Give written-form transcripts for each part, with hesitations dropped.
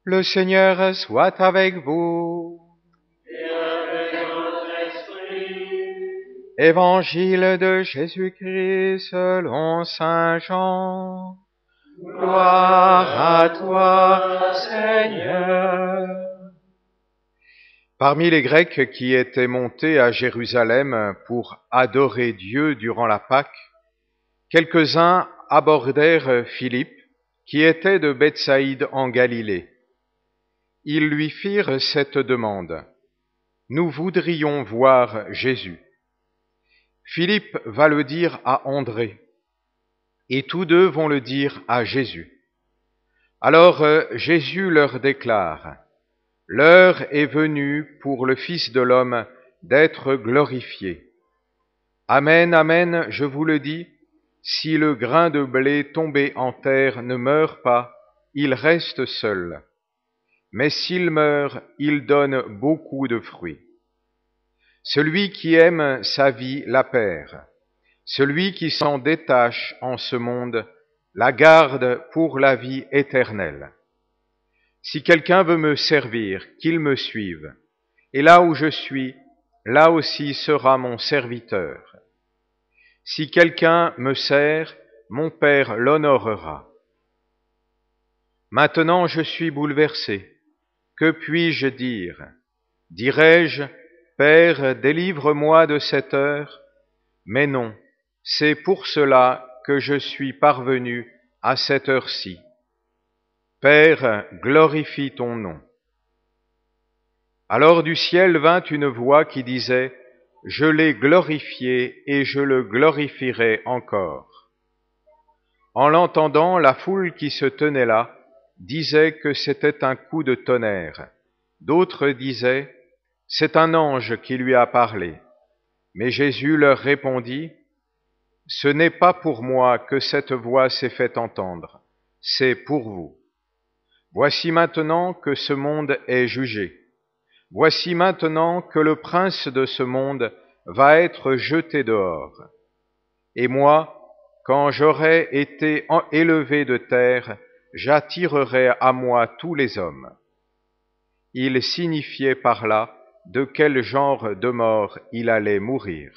Le Seigneur soit avec vous. Et avec votre esprit. Évangile de Jésus-Christ selon saint Jean. Gloire à toi, Seigneur. Parmi les Grecs qui étaient montés à Jérusalem pour adorer Dieu durant la Pâque, quelques-uns abordèrent Philippe, qui était de Bethsaïde en Galilée. Ils lui firent cette demande: « Nous voudrions voir Jésus. » Philippe va le dire à André, et tous deux vont le dire à Jésus. Alors Jésus leur déclare: « L'heure est venue pour le Fils de l'homme d'être glorifié. Amen, amen, je vous le dis, si le grain de blé tombé en terre ne meurt pas, il reste seul. Mais s'il meurt, il donne beaucoup de fruits. Celui qui aime sa vie la perd. Celui qui s'en détache en ce monde la garde pour la vie éternelle. Si quelqu'un veut me servir, qu'il me suive. Et là où je suis, là aussi sera mon serviteur. Si quelqu'un me sert, mon Père l'honorera. Maintenant je suis bouleversé. Que puis-je dire? Dirais-je: Père, délivre-moi de cette heure? Mais non, c'est pour cela que je suis parvenu à cette heure-ci. Père, glorifie ton nom. Alors du ciel vint une voix qui disait: Je l'ai glorifié et je le glorifierai encore. En l'entendant, la foule qui se tenait là disait que c'était un coup de tonnerre. D'autres disaient: C'est un ange qui lui a parlé. Mais Jésus leur répondit: Ce n'est pas pour moi que cette voix s'est fait entendre, c'est pour vous. Voici maintenant que ce monde est jugé. Voici maintenant que le prince de ce monde va être jeté dehors. Et moi, quand j'aurai été élevé de terre, j'attirerai à moi tous les hommes. Il signifiait par là de quel genre de mort il allait mourir.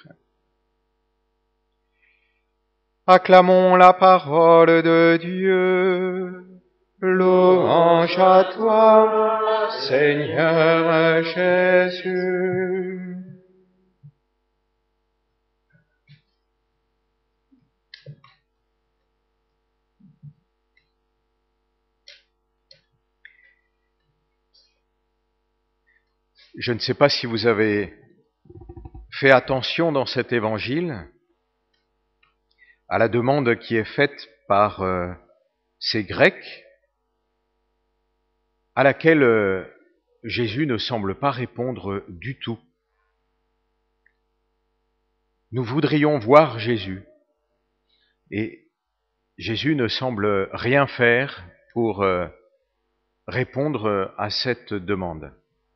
Acclamons la parole de Dieu. Louange à toi, Seigneur Jésus. Je ne sais pas si vous avez fait attention dans cet évangile à la demande qui est faite par ces Grecs, à laquelle Jésus ne semble pas répondre du tout. Nous voudrions voir Jésus, et Jésus ne semble rien faire pour répondre à cette demande.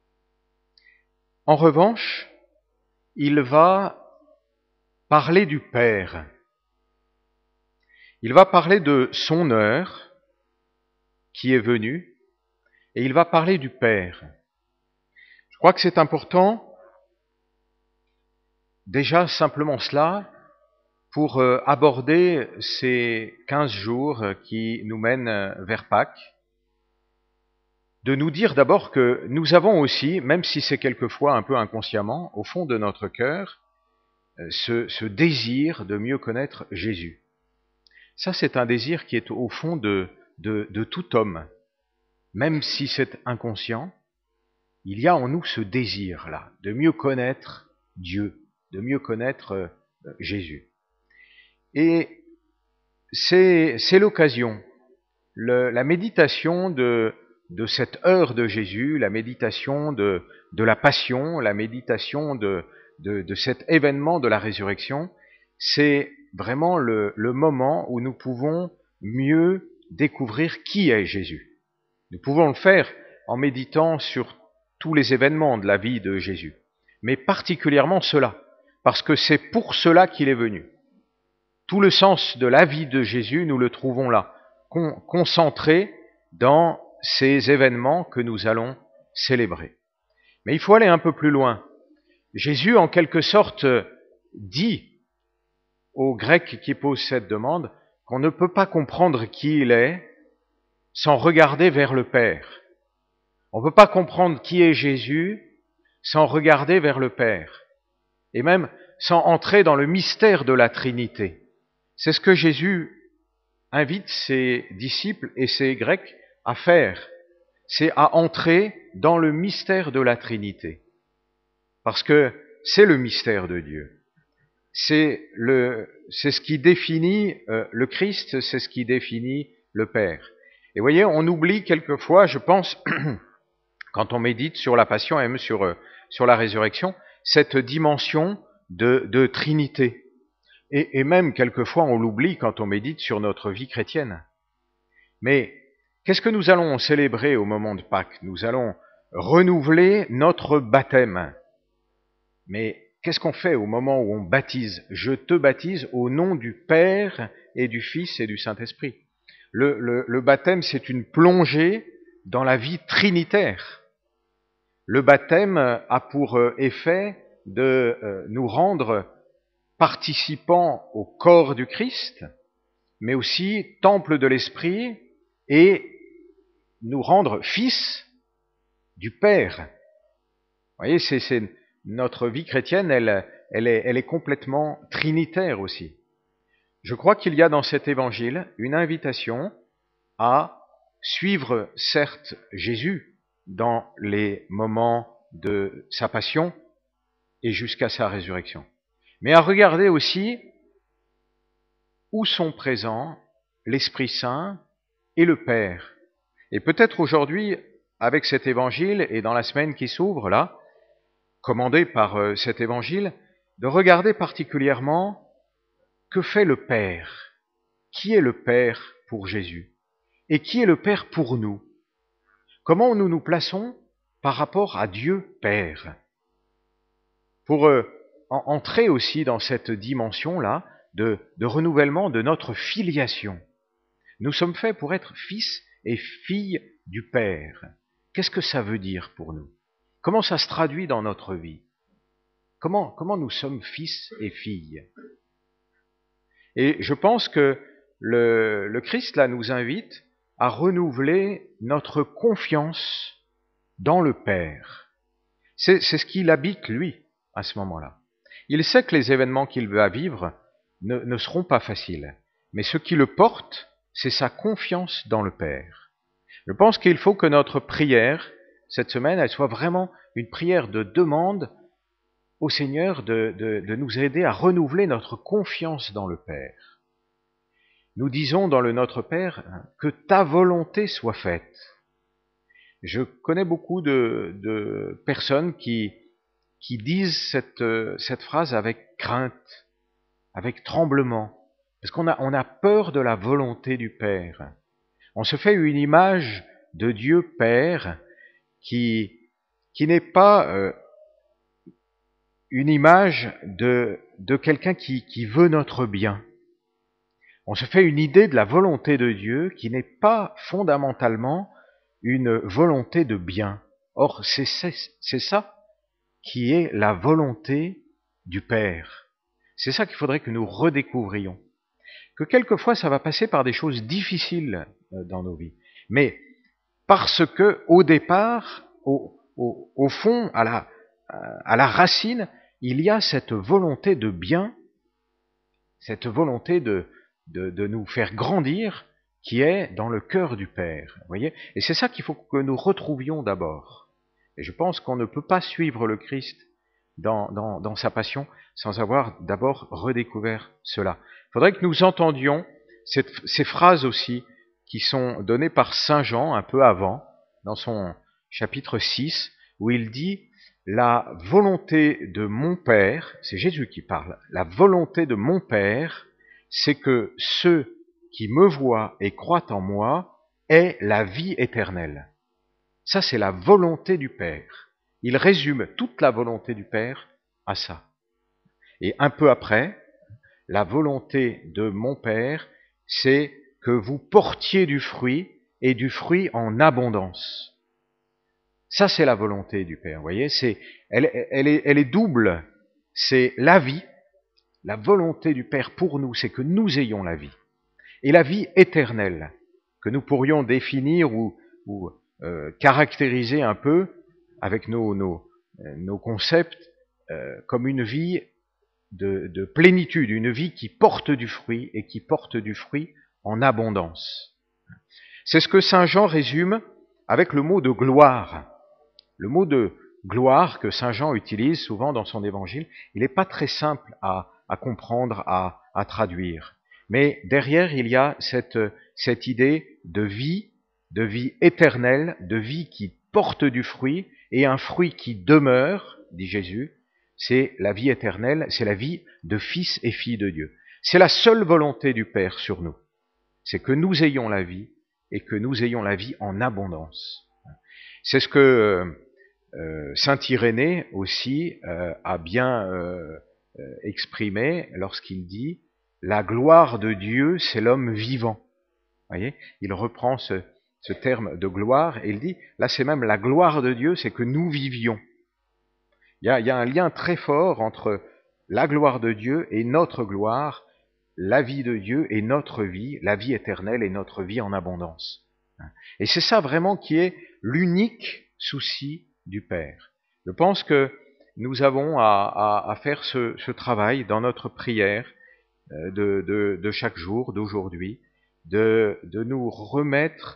En revanche, il va parler du Père. Il va parler de son heure qui est venue, et il va parler du Père. Je crois que c'est important, déjà simplement cela, pour aborder ces 15 jours qui nous mènent vers Pâques, de nous dire d'abord que nous avons aussi, même si c'est quelquefois un peu inconsciemment, au fond de notre cœur, ce désir de mieux connaître Jésus. Ça, c'est un désir qui est au fond de tout homme. Même si c'est inconscient, il y a en nous ce désir-là, de mieux connaître Dieu, de mieux connaître Jésus. Et c'est l'occasion, la méditation de cette heure de Jésus, la méditation de la passion, la méditation de cet événement de la résurrection, c'est vraiment le moment où nous pouvons mieux découvrir qui est Jésus. Nous pouvons le faire en méditant sur tous les événements de la vie de Jésus, mais particulièrement cela, parce que c'est pour cela qu'il est venu. Tout le sens de la vie de Jésus, nous le trouvons là, concentré dans ces événements que nous allons célébrer. Mais il faut aller un peu plus loin. Jésus, en quelque sorte, dit aux Grecs qui posent cette demande qu'on ne peut pas comprendre qui il est sans regarder vers le Père. On ne peut pas comprendre qui est Jésus sans regarder vers le Père, et même sans entrer dans le mystère de la Trinité. C'est ce que Jésus invite ses disciples et ses Grecs à faire, c'est à entrer dans le mystère de la Trinité, parce que c'est le mystère de Dieu. C'est ce qui définit le Christ, c'est ce qui définit le Père. Et vous voyez, on oublie quelquefois, je pense, quand on médite sur la Passion et même sur la résurrection, cette dimension de Trinité. Et même quelquefois on l'oublie quand on médite sur notre vie chrétienne. Mais qu'est-ce que nous allons célébrer au moment de Pâques? Nous allons renouveler notre baptême. Mais qu'est-ce qu'on fait au moment où on baptise? Je te baptise au nom du Père et du Fils et du Saint-Esprit. Le baptême, c'est une plongée dans la vie trinitaire. Le baptême a pour effet de nous rendre participants au corps du Christ, mais aussi temple de l'Esprit, et nous rendre fils du Père. Vous voyez, c'est notre vie chrétienne, elle est complètement trinitaire aussi. Je crois qu'il y a dans cet évangile une invitation à suivre certes Jésus dans les moments de sa passion et jusqu'à sa résurrection, mais à regarder aussi où sont présents l'Esprit Saint et le Père. Et peut-être aujourd'hui, avec cet évangile et dans la semaine qui s'ouvre là, commandée par cet évangile, de regarder particulièrement que fait le Père. Qui est le Père pour Jésus? Et qui est le Père pour nous? Comment nous nous plaçons par rapport à Dieu Père? Pour entrer aussi dans cette dimension-là de renouvellement de notre filiation. Nous sommes faits pour être fils et filles du Père. Qu'est-ce que ça veut dire pour nous? Comment ça se traduit dans notre vie? Comment nous sommes fils et filles? Et je pense que le Christ là nous invite à renouveler notre confiance dans le Père. C'est ce qu'il habite lui à ce moment-là. Il sait que les événements qu'il va vivre ne seront pas faciles, mais ce qui le porte, c'est sa confiance dans le Père. Je pense qu'il faut que notre prière, cette semaine, elle soit vraiment une prière de demande au Seigneur de nous aider à renouveler notre confiance dans le Père. Nous disons dans le Notre Père que ta volonté soit faite. Je connais beaucoup de personnes qui disent cette phrase avec crainte, avec tremblement, parce qu'on a peur de la volonté du Père. On se fait une image de Dieu Père qui n'est pas une image de quelqu'un qui veut notre bien. On se fait une idée de la volonté de Dieu qui n'est pas fondamentalement une volonté de bien. Or, c'est ça qui est la volonté du Père. C'est ça qu'il faudrait que nous redécouvrions. Que quelquefois, ça va passer par des choses difficiles dans nos vies. Mais parce que, au départ, au fond, à la racine, il y a cette volonté de bien, cette volonté de nous faire grandir, qui est dans le cœur du Père. Vous voyez ? Et c'est ça qu'il faut que nous retrouvions d'abord. Et je pense qu'on ne peut pas suivre le Christ dans sa passion sans avoir d'abord redécouvert cela. Il faudrait que nous entendions ces phrases aussi qui sont données par Saint Jean un peu avant, dans son chapitre 6, où il dit « La volonté de mon Père », c'est Jésus qui parle, « la volonté de mon Père, c'est que ceux qui me voient et croient en moi aient la vie éternelle. » Ça, c'est la volonté du Père. Il résume toute la volonté du Père à ça. Et un peu après, la volonté de mon Père, c'est que vous portiez du fruit et du fruit en abondance. Ça, c'est la volonté du Père. Vous voyez, elle est double. C'est la vie. La volonté du Père pour nous, c'est que nous ayons la vie. Et la vie éternelle, que nous pourrions définir ou caractériser un peu avec nos concepts comme une vie de plénitude, une vie qui porte du fruit et qui porte du fruit en abondance. C'est ce que saint Jean résume avec le mot de gloire. Le mot de gloire que saint Jean utilise souvent dans son évangile, il n'est pas très simple à comprendre, à traduire. Mais derrière, il y a cette idée de vie éternelle, de vie qui porte du fruit, et un fruit qui demeure, dit Jésus, c'est la vie éternelle, c'est la vie de fils et filles de Dieu. C'est la seule volonté du Père sur nous. C'est que nous ayons la vie, et que nous ayons la vie en abondance. C'est ce que saint Irénée aussi a bien exprimé lorsqu'il dit « La gloire de Dieu, c'est l'homme vivant ». Vous voyez, il reprend ce terme de gloire et il dit « Là, c'est même la gloire de Dieu, c'est que nous vivions ». Il y a un lien très fort entre la gloire de Dieu et notre gloire, la vie de Dieu et notre vie, la vie éternelle et notre vie en abondance. Et c'est ça vraiment qui est l'unique souci du Père. Je pense que nous avons à faire ce travail dans notre prière de chaque jour, d'aujourd'hui, de nous remettre,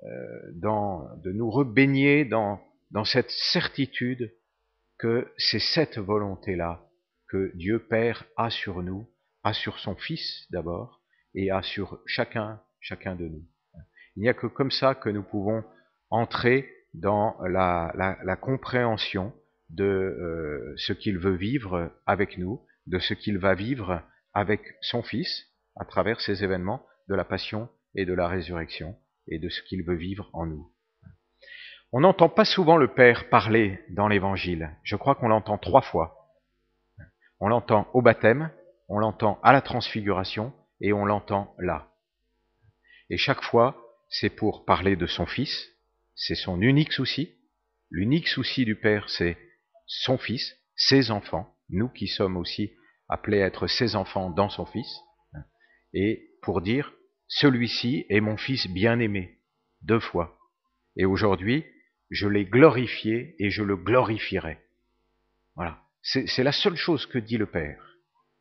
de nous rebaigner dans cette certitude que c'est cette volonté-là que Dieu Père a sur nous, a sur son Fils d'abord, et a sur chacun de nous. Il n'y a que comme ça que nous pouvons entrer dans la compréhension de ce qu'il veut vivre avec nous, de ce qu'il va vivre avec son Fils, à travers ces événements de la Passion et de la Résurrection, et de ce qu'il veut vivre en nous. On n'entend pas souvent le Père parler dans l'Évangile. Je crois qu'on l'entend 3 fois. On l'entend au baptême, on l'entend à la transfiguration, et on l'entend là. Et chaque fois, c'est pour parler de son Fils, c'est son unique souci. L'unique souci du Père, c'est son Fils, ses enfants, nous qui sommes aussi appelés à être ses enfants dans son Fils, et pour dire, celui-ci est mon Fils bien-aimé, 2 fois. Et aujourd'hui, je l'ai glorifié et je le glorifierai. Voilà, c'est la seule chose que dit le Père.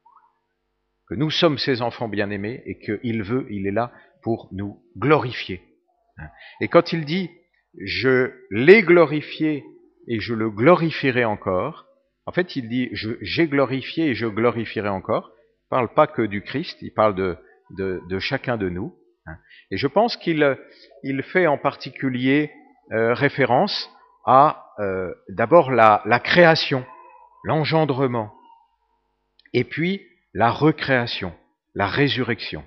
Que nous sommes ses enfants bien-aimés et qu'il est là pour nous glorifier. Et quand il dit « je l'ai glorifié et je le glorifierai encore », en fait il dit « j'ai glorifié et je glorifierai encore ». Il ne parle pas que du Christ, il parle de chacun de nous. Et je pense qu'il fait en particulier référence à d'abord la création, l'engendrement, et puis la recréation, la résurrection.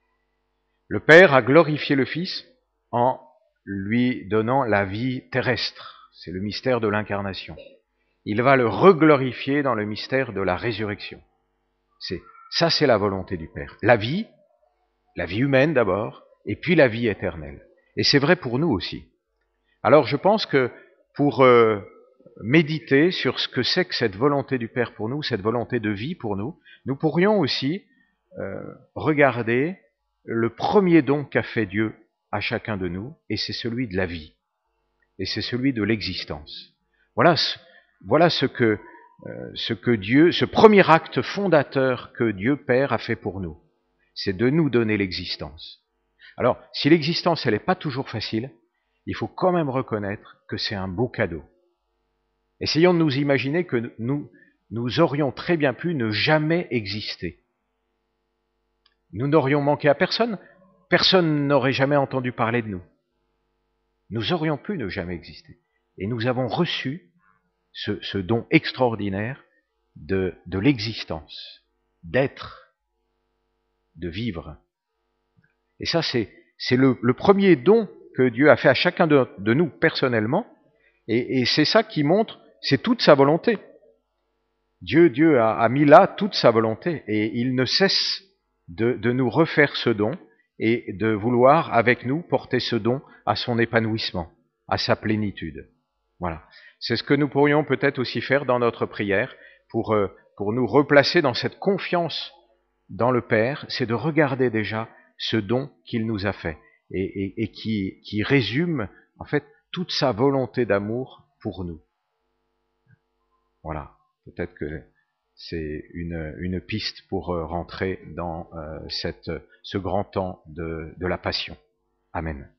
Le Père a glorifié le Fils en lui donnant la vie terrestre. C'est le mystère de l'incarnation. Il va le reglorifier dans le mystère de la résurrection. Ça, c'est la volonté du Père. La vie humaine d'abord, et puis la vie éternelle. Et c'est vrai pour nous aussi. Alors je pense que pour méditer sur ce que c'est que cette volonté du Père pour nous, cette volonté de vie pour nous, nous pourrions aussi regarder le premier don qu'a fait Dieu à chacun de nous, et c'est celui de la vie, et c'est celui de l'existence. Voilà ce que Dieu, ce premier acte fondateur que Dieu Père a fait pour nous, c'est de nous donner l'existence. Alors, si l'existence, elle n'est pas toujours facile, il faut quand même reconnaître que c'est un beau cadeau. Essayons de nous imaginer que nous aurions très bien pu ne jamais exister. Nous n'aurions manqué à personne, personne n'aurait jamais entendu parler de nous. Nous aurions pu ne jamais exister. Et nous avons reçu ce don extraordinaire de l'existence, d'être, de vivre. Et ça, c'est le premier don que Dieu a fait à chacun de nous personnellement, et c'est ça qui montre, c'est toute sa volonté. Dieu a mis là toute sa volonté, et il ne cesse de nous refaire ce don, et de vouloir, avec nous, porter ce don à son épanouissement, à sa plénitude. Voilà. C'est ce que nous pourrions peut-être aussi faire dans notre prière pour nous replacer dans cette confiance dans le Père, c'est de regarder déjà ce don qu'il nous a fait et qui résume en fait toute sa volonté d'amour pour nous. Voilà, peut-être que c'est une piste pour rentrer dans ce grand temps de la Passion. Amen.